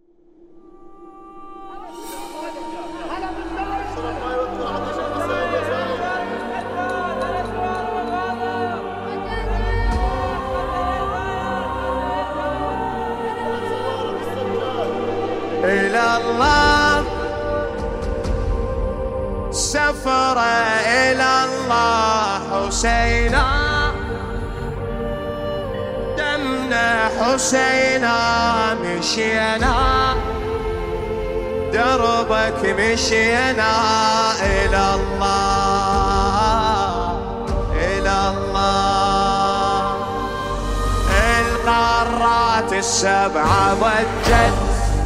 إلى الله سفر، إلى الله حسينا، دمنا حسينا، مشينا دربك مشينا. إلى الله إلى الله. القارات السبعة ضجت،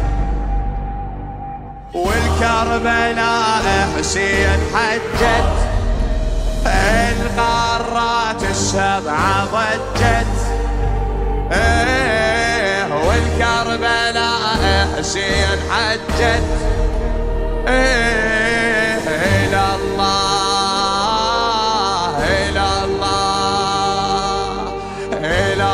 والكربلاء حسين حجت. القارات السبعة ضجت، والكربلاء حسين حجت. إلى الله إلى الله إلى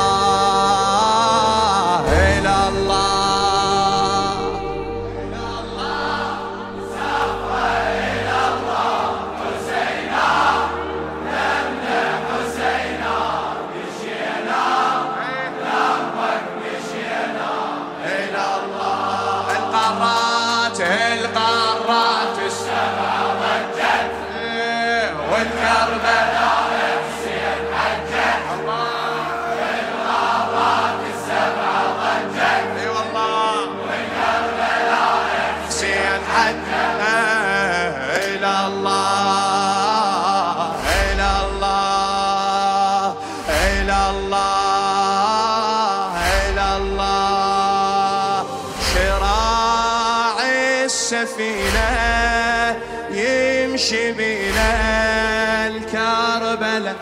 الله إلى الله. القارات السبعة ضجت، والكربلاء حسين حجت. القارات السبعة ضجت، اي والله، والكربلاء حسين حجت. إلى الله إلى الله إلى الله إلى الله. السفينة يمشي بنا الكربلاء،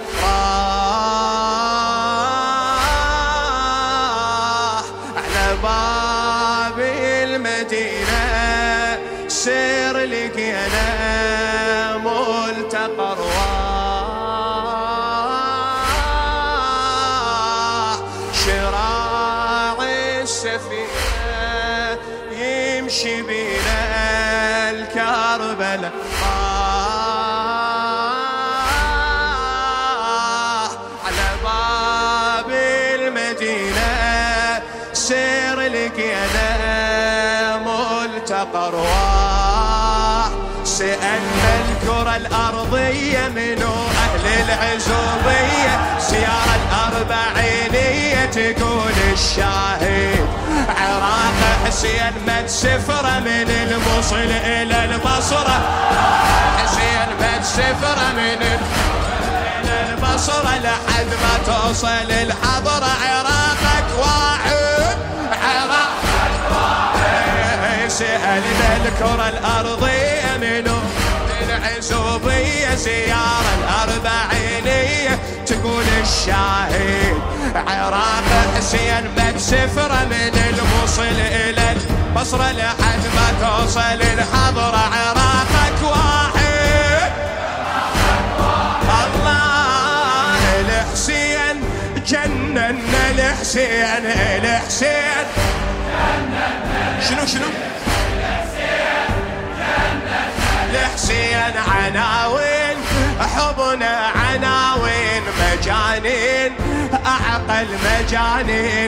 راح على باب المدينة. سير لقينا ملتقى أرواح، شراع السفينة يمشي بنا الكربلاء، على باب المدينة. سير لقينا ملتقى أرواح. سألنا الكرة الأرضية منو أهل العزوبية، سيارة الأربعينية تقول الشاهد عراق حسين مد سفرة من الموصل إلى البصرة. حسين مد سفرة من إلى البصرة لحد ما توصل الحضرة. عراقك واحد عراقك واحد. سألنا الكرة الأرضية منو العزوبية، سيارة الأربعينية تقول الشاهد عراق حسين مد سفرة من الموصل إلى البصرة لحد ما توصل الحضرة. عراقك واحد الله. الحسين جننا الحسين، الحسين شنو الحسين عناوين حبنا، عناوين مجانين، أعقل مجانين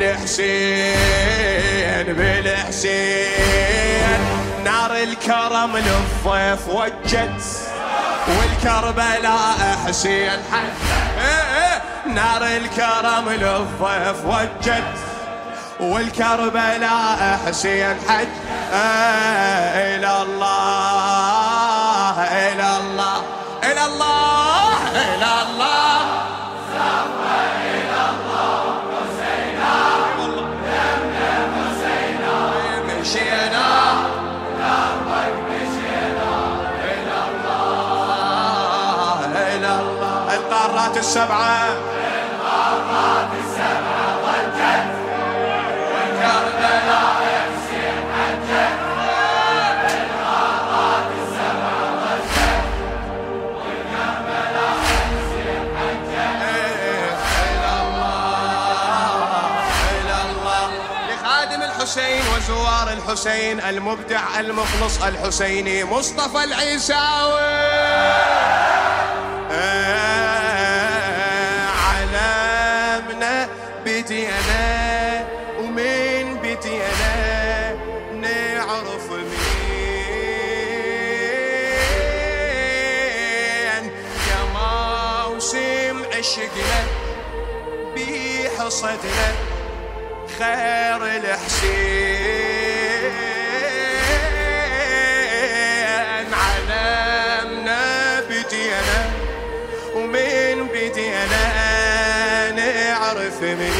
بالحسين بالحسين. نار الكرم للضيف وجت، والكربلاء حسين حج. نار الكرم للضيف وجت، والكربلاء حسين حج. إلى الله إلى الله إلى الله إلى الله. سوى إلى الله حسينا، دمنا حسينا، مشينا دربك مشينا. إلى الله إلى الله. القارات السبعة، القارات السبعة ضجت، والكربلاء حسين حجت. القارات السبعة ضجت، والكربلاء حسين حجت. إلى الله إلى الله. لخادم الحسين وزوجته الحسين المبدع المخلص الحسيني مصطفى العيساوي. علمنا بدينا ومن بدينا نعرف مين يا موسم عشقنا بحصدنا خير الحسين. علمنا بدينا ومن بدينا نعرف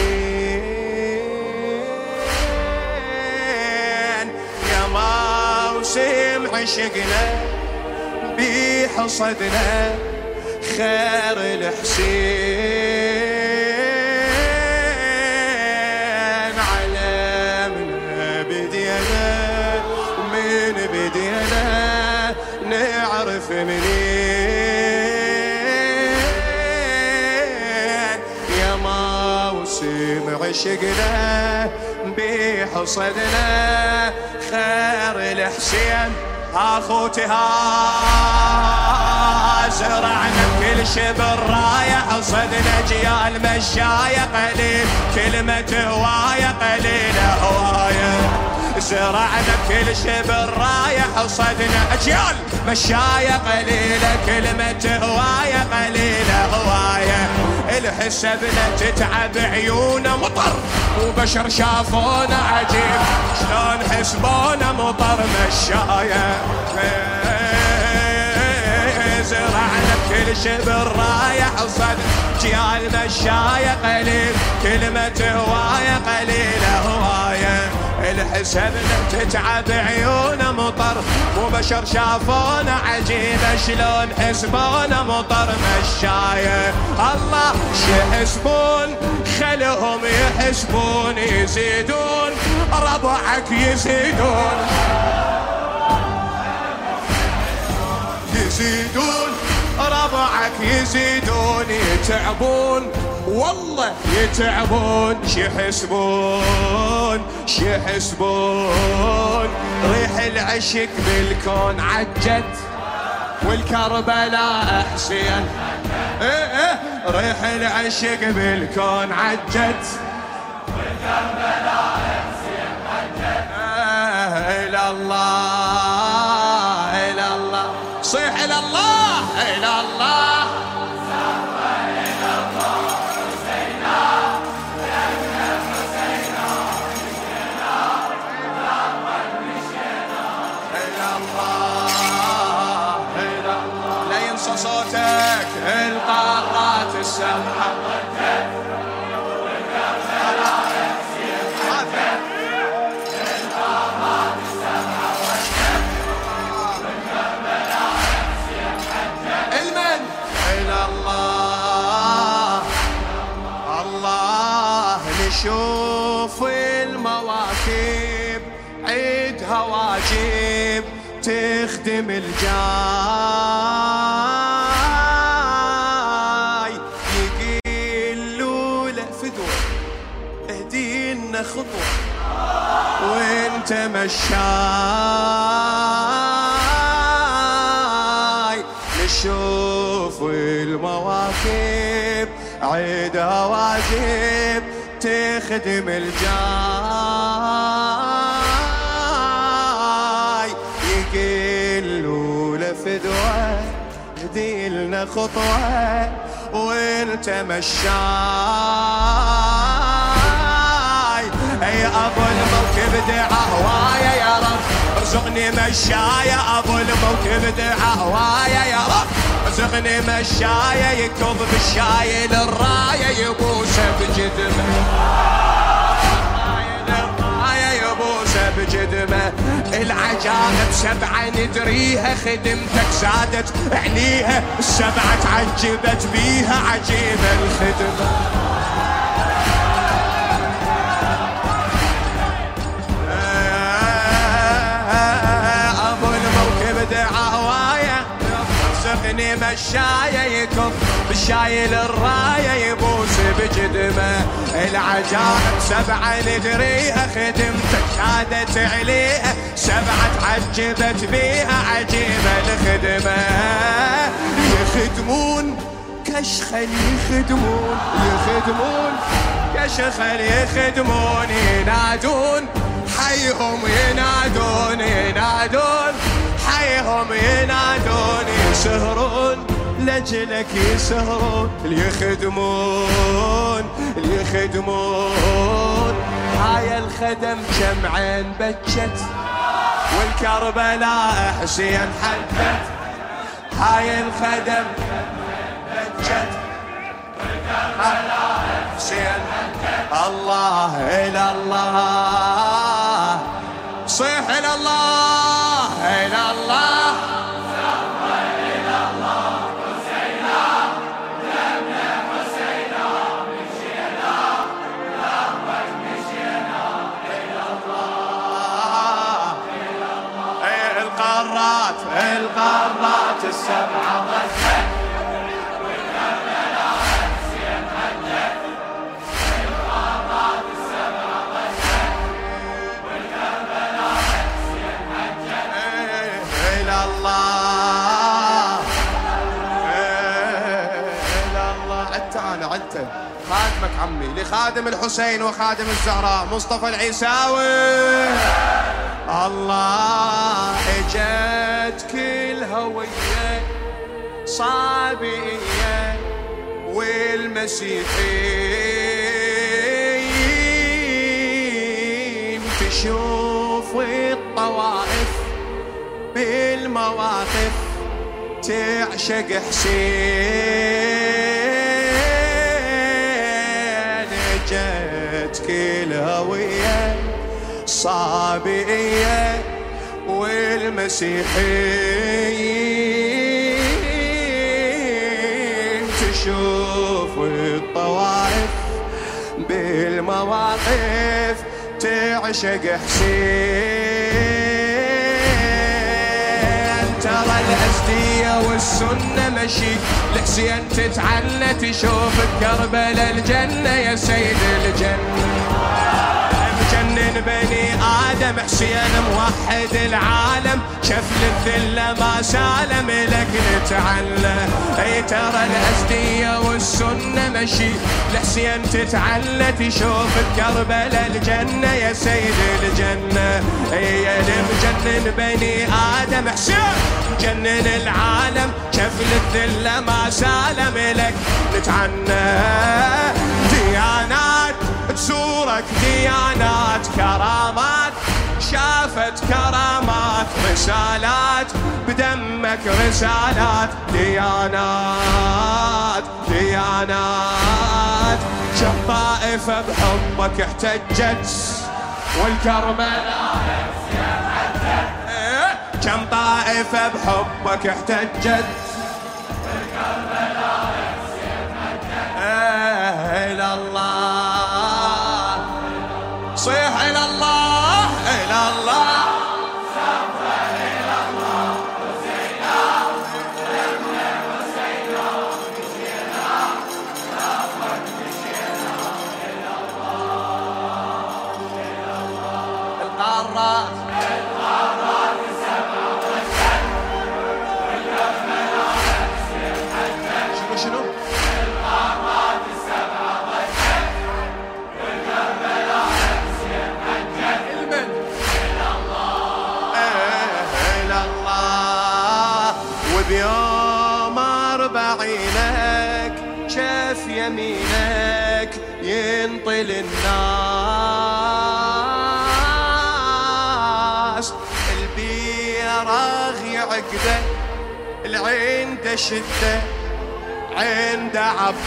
منين يا موسم عشقنا بحصدنا خير الحسين. علمنا بدينا ومن بدينا نعرف منين يا موسم عشقنا بحصدنا خير الحسين. اخوتي زرعنا بكل شبر راية حصدنا جيال مشاية قليل كلمة هواية قليلة هواية. زرعنا بكل شبر راية حصدنا أجيال مشاية قليلة كلمة هواية قليلة هواية. الحسبنا تتعب عيونا مطر وبشر شافونا عجيب شلون حسبونا مطر مشاية. زرعنا بكل شبر راية حصد جيال مشاية قليل كلمة هواية قليلة هواية. الحسبنا تتعب عيونا مطر وبشر شافونا عجيبة شلون حسبونا مطر مشاية. الله شحسبون خلهم يحسبون يزيدون ربعك يزيدون يزيدون ربعك يزيدون يتعبون والله يتعبون شحسبون ريح العشق بالكون عجت والكربلاء حسين. ريح العشق بالكون عجت والكربلاء حسين عجت. إلى الله إلى الله صيح إلى الله إلى الله صوتك القارات السبعة المن إلى الله الله نشوف المواكب عيدها واجب تخدم الجاي يقيلوا له فدوة اهدينا خطوة وانت مشاي. نشوف المواكب عيدها واجب تخدم الجاي يقيلوا له فدوة اهديلنا خطوة وانت مشاي. اي ابو الموكب دعا هوايا يا رب ارزقني مشايا ابو الموكب دعا هوايا يا رب ارزقني مشايا يكب بالشاي للراية يبوسه بجدمه بجدمه. العجائب سبعة ندريها خدمتك زادت عليها السبعة تعجبت بيها عجيبة الخدمة. ابو الموكب دعا هواية ارزقني مشاية يكب بالشاي للراية يبوس بجدمه. الخدمة. العجائب 7 ندريها خدمتك شادت عليها 7 تعجبت بيها عجيبة الخدمة. يخدمون كشخل يخدمون كشخل يخدمون ينادون حيهم ينادون حيهم ينادون يسهرون لجلك يسهرون يخدمون. هاي الخدم جمعين بجت والكربلاء حسين حدت. هاي الخدم بجت والكربلاء حسين حدت. الله إلى الله صيح إلى الله إلى الله القارات 7 غزت والكربلاء حسين حجت. القارات 7 غزت والكربلاء حسين حجت. إلى الله إلى الله. عدت خادمك عمي لخادم الحسين وخادم الزهراء مصطفى العيساوي. الله اجت كل هوية صابئية والمسيحيين تشوف الطوائف بالمواقف تعشق حسين. اجت كل هوية صابئية والمسيحيين تشوف الطوائف بالمواقف تعشق حسين. ترى الأزدية والسنة مشي لحسين تتعنى تشوف كربلاء الجنة يا سيد الجنة. مجنن بني آدم حسين موحد العالم شفل الذلة ما سالم لك نتعلى. اي ترى الأزدية والسنة مشي لحسين تتعلى تشوف بكربلاء الجنة يا سيد الجنة. اي مجنن بني آدم حسين مجنن العالم شفل الذلة ما سالم لك نتعنى. ديانات تزورك ديانات كرامات شافت كرامات رسالات بدمك رسالات ديانات كم طائفة بحبك احتجت والكربلاء كم طائفة بحبك احتجت والكربلاء إلى الله صيح إلى الله إلى الله القارات 7 غزت والكربلاء حسين حجت. شنو القارات 7 غزت والكربلاء حسين حجت. إلى الله إلى الله. وبيوم 40 شاف يمينك ينطل الناس. البيراغ يعقده العنده شده عنده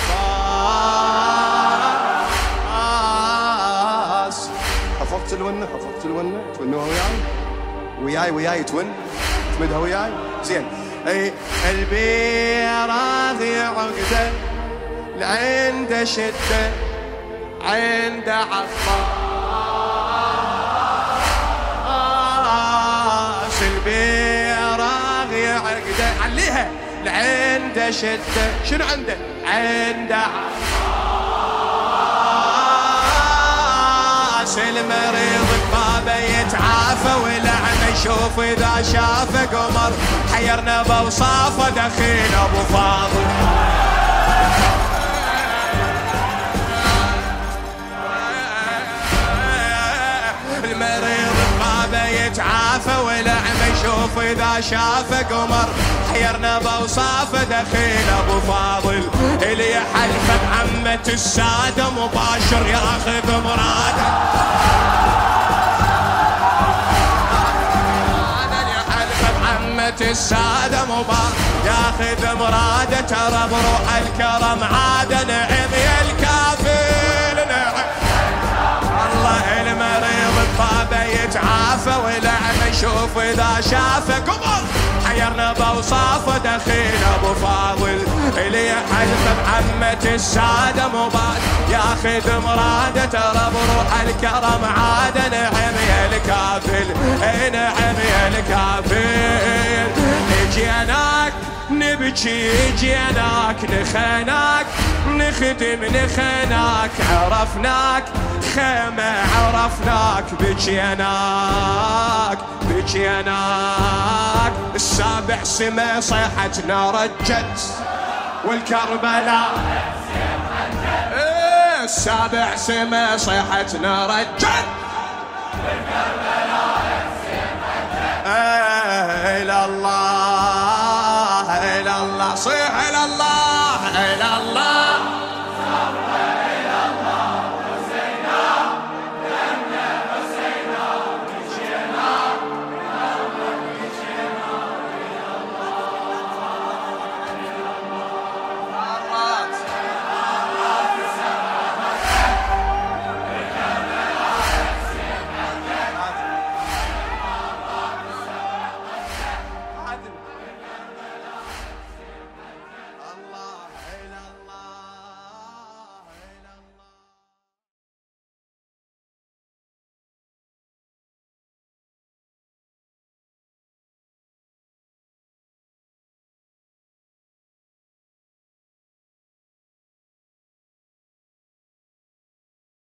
عباس. حفظت الونه تونوها وياي تمدها وياي زين. اي البيراغ يعقده العنده شده عنده عباس. البيراغ يعقده عليها العنده شده شنو عنده؟ عنده عباس. عباس المريض ببابه يتعافى والأعمى يشوف إذا شافه قمر حيرنا بوصافه دخيل أبو فاضل المريض ببابه يتعافى والأعمى يشوف إذا شافه قمر حيرنا بوصافه دخيل أبو فاضل اللي يحلف بعمة السادة مباشر ياخذ مراده السادة مبارك ياخذ مراده ترى بروح الكرم عاد نعم يا الكافل نعم الله المريض ببابه يتعافى والأعمى يشوف إذا شافه قمر حيرنا بوصافه دخيل أبو فاضل اللي يحلف بعمة السادة مبارك ياخذ مراده ترى بروح الكرم عاد نعم يا الكافل نعم يا الكافل جيناك نبكي جيناك نخناك نخدم نخناك عرفناك خيمة عرفناك بجيناك بجيناك السابع سما صيحتنا رجت والكربلاء السابع سما صيحتنا رجت والكربلاء إلى الله